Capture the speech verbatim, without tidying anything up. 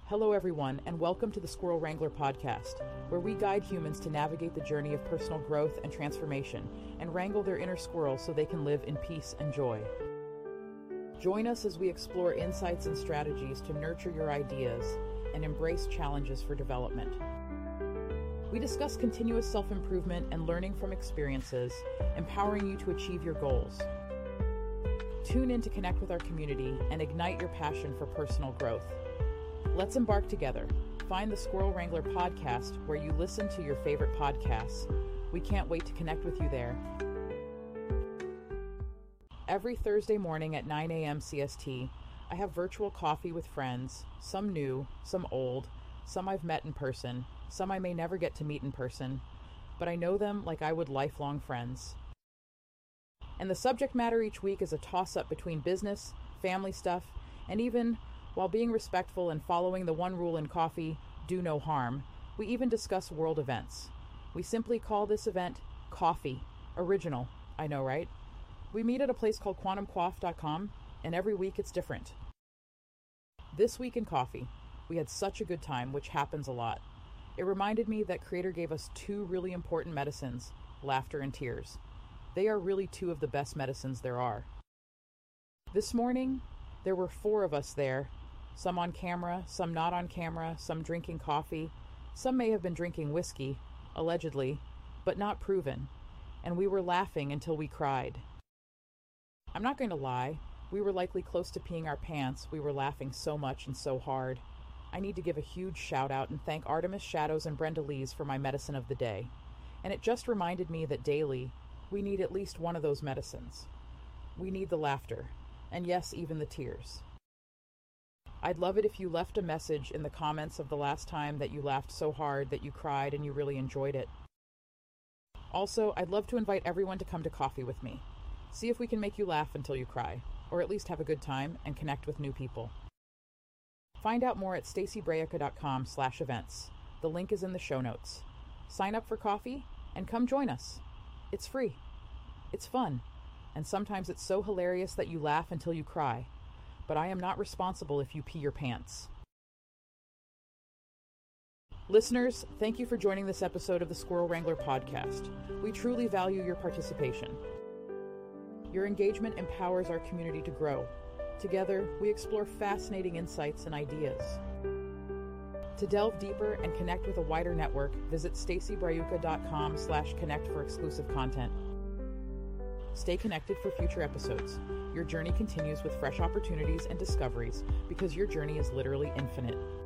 Hello everyone, and welcome to the Squirrel Wrangler podcast, where we guide humans to navigate the journey of personal growth and transformation, and wrangle their inner squirrels so they can live in peace and joy. Join us as we explore insights and strategies to nurture your ideas and embrace challenges for development. We discuss continuous self-improvement and learning from experiences, empowering you to achieve your goals. Tune in to connect with our community and ignite your passion for personal growth. Let's embark together. Find the Squirrel Wrangler podcast where you listen to your favorite podcasts. We can't wait to connect with you there. Every Thursday morning at nine a.m. C S T, I have virtual coffee with friends, some new, some old, some I've met in person, some I may never get to meet in person, but I know them like I would lifelong friends. And the subject matter each week is a toss-up between business, family stuff, and even, while being respectful and following the one rule in coffee, do no harm, we even discuss world events. We simply call this event Coffee. Original, I know, right? We meet at a place called quantum coif dot com, and every week it's different. This week in coffee, we had such a good time, which happens a lot. It reminded me that Creator gave us two really important medicines, laughter and tears. They are really two of the best medicines there are. This morning, there were four of us there, some on camera, some not on camera, some drinking coffee, some may have been drinking whiskey, allegedly, but not proven, and we were laughing until we cried. I'm not going to lie, we were likely close to peeing our pants. We were laughing so much and so hard. I need to give a huge shout out and thank Artemis Shadows and Brenda Lees for my medicine of the day. And it just reminded me that daily, we need at least one of those medicines. We need the laughter, and yes, even the tears. I'd love it if you left a message in the comments of the last time that you laughed so hard that you cried and you really enjoyed it. Also, I'd love to invite everyone to come to coffee with me. See if we can make you laugh until you cry, or at least have a good time and connect with new people. Find out more at stacy braica dot com slash events. The link is in the show notes. Sign up for coffee and come join us. It's free. It's fun. And sometimes it's so hilarious that you laugh until you cry. But I am not responsible if you pee your pants. Listeners, thank you for joining this episode of the Squirrel Wrangler podcast. We truly value your participation. Your engagement empowers our community to grow. Together, we explore fascinating insights and ideas. To delve deeper and connect with a wider network, visit stacy braica dot com slash connect for exclusive content. Stay connected for future episodes. Your journey continues with fresh opportunities and discoveries because your journey is literally infinite.